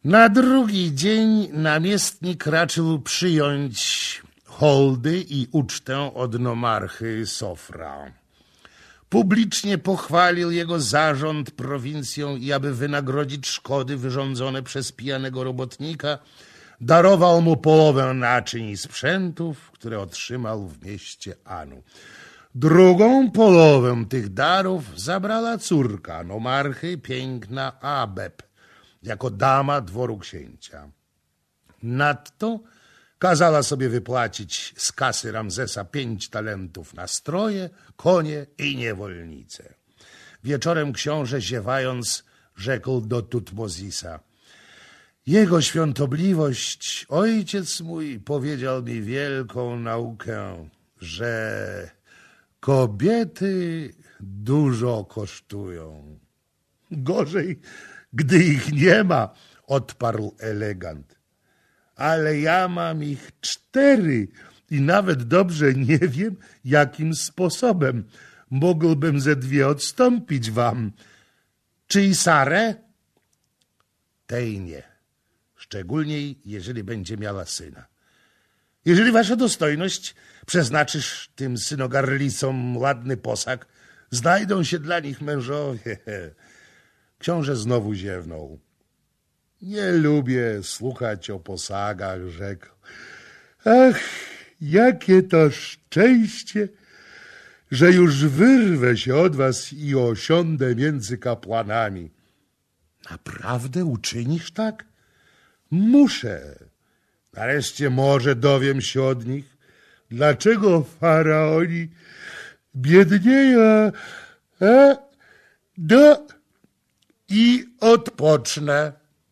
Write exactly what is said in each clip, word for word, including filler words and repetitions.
Na drugi dzień namiestnik raczył przyjąć hołdy i ucztę od nomarchy Sofra. Publicznie pochwalił jego zarząd prowincją i aby wynagrodzić szkody wyrządzone przez pijanego robotnika, darował mu połowę naczyń i sprzętów, które otrzymał w mieście Anu. Drugą połowę tych darów zabrała córka nomarchy, piękna Abeb, jako dama dworu księcia. Nadto kazała sobie wypłacić z kasy Ramzesa pięć talentów na stroje, konie i niewolnice. Wieczorem książę, ziewając, rzekł do Tutmozisa: Jego świątobliwość, ojciec mój, powiedział mi wielką naukę, że kobiety dużo kosztują. Gorzej, gdy ich nie ma, odparł elegant. Ale ja mam ich cztery i nawet dobrze nie wiem, jakim sposobem mógłbym ze dwie odstąpić wam. Czy i Sarę? Tej nie, szczególnie jeżeli będzie miała syna. Jeżeli wasza dostojność przeznaczysz tym synogarlicom ładny posag, znajdą się dla nich mężowie. Książę znowu ziewnął. Nie lubię słuchać o posagach, rzekł. Ach, jakie to szczęście, że już wyrwę się od was i osiądę między kapłanami. Naprawdę uczynisz tak? Muszę. Nareszcie może dowiem się od nich, dlaczego faraoni biednieją, a do i odpocznę.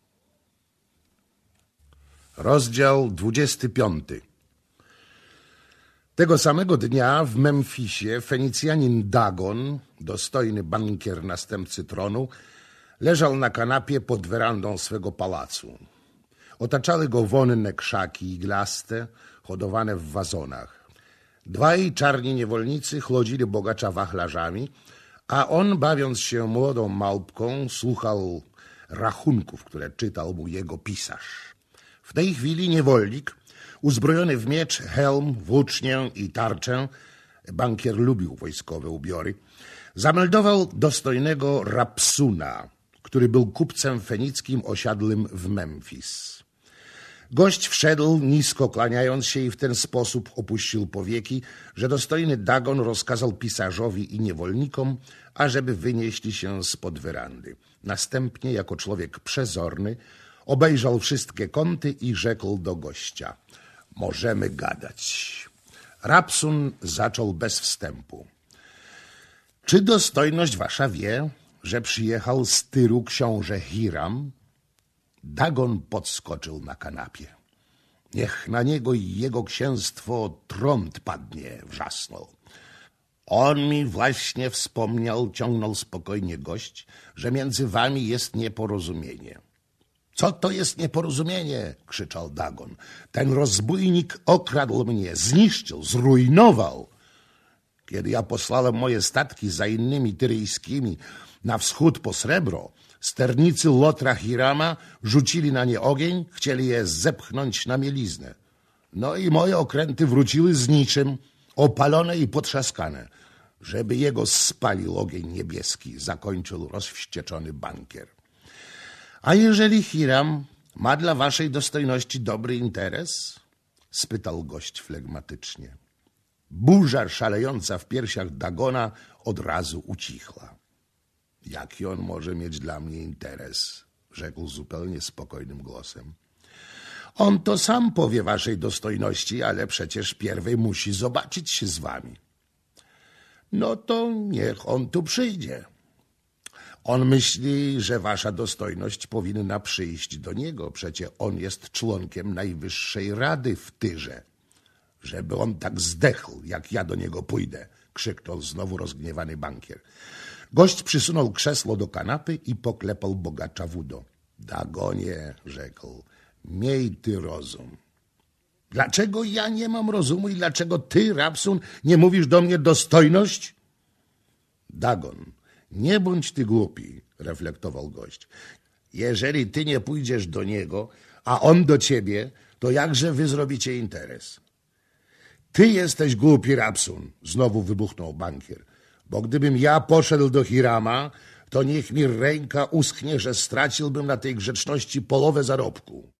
Rozdział dwudziesty piąty. Tego samego dnia w Memfisie Fenicjanin Dagon, dostojny bankier następcy tronu, leżał na kanapie pod werandą swego pałacu. Otaczały go wonne krzaki iglaste, hodowane w wazonach. Dwaj czarni niewolnicy chłodzili bogacza wachlarzami, a on, bawiąc się młodą małpką, słuchał rachunków, które czytał mu jego pisarz. W tej chwili niewolnik, uzbrojony w miecz, hełm, włócznię i tarczę, bankier lubił wojskowe ubiory, zameldował dostojnego Rapsuna, który był kupcem fenickim osiadłym w Memfis. Gość wszedł, nisko kłaniając się, i w ten sposób opuścił powieki, że dostojny Dagon rozkazał pisarzowi i niewolnikom, ażeby wynieśli się spod werandy. Następnie, jako człowiek przezorny, obejrzał wszystkie kąty i rzekł do gościa: możemy gadać. Rapsun zaczął bez wstępu. Czy dostojność wasza wie, że przyjechał z Tyru książę Hiram? Dagon podskoczył na kanapie. Niech na niego i jego księstwo trąd padnie, wrzasnął. On mi właśnie wspomniał, ciągnął spokojnie gość, że między wami jest nieporozumienie. Co to jest nieporozumienie? Krzyczał Dagon. Ten rozbójnik okradł mnie, zniszczył, zrujnował. Kiedy ja posłałem moje statki za innymi tyryjskimi na wschód po srebro, sternicy Lotra Hirama rzucili na nie ogień, chcieli je zepchnąć na mieliznę. No i moje okręty wróciły z niczym, opalone i potrzaskane. Żeby jego spalił ogień niebieski, zakończył rozwścieczony bankier. A jeżeli Hiram ma dla waszej dostojności dobry interes? Spytał gość flegmatycznie. Burza szalejąca w piersiach Dagona od razu ucichła. Jaki on może mieć dla mnie interes? Rzekł zupełnie spokojnym głosem. On to sam powie waszej dostojności, ale przecież pierwej musi zobaczyć się z wami. No to niech on tu przyjdzie. On myśli, że wasza dostojność powinna przyjść do niego. Przecie on jest członkiem Najwyższej Rady w Tyrze. Żeby on tak zdechł, jak ja do niego pójdę, krzyknął znowu rozgniewany bankier. Gość przysunął krzesło do kanapy i poklepał bogacza w udo. Dagonie, rzekł, miej ty rozum. Dlaczego ja nie mam rozumu i dlaczego ty, Rapsun, nie mówisz do mnie dostojność? Dagon, nie bądź ty głupi, reflektował gość. Jeżeli ty nie pójdziesz do niego, a on do ciebie, to jakże wy zrobicie interes? Ty jesteś głupi, Rabsun, znowu wybuchnął bankier, bo gdybym ja poszedł do Hirama, to niech mi ręka uschnie, że straciłbym na tej grzeczności połowę zarobku.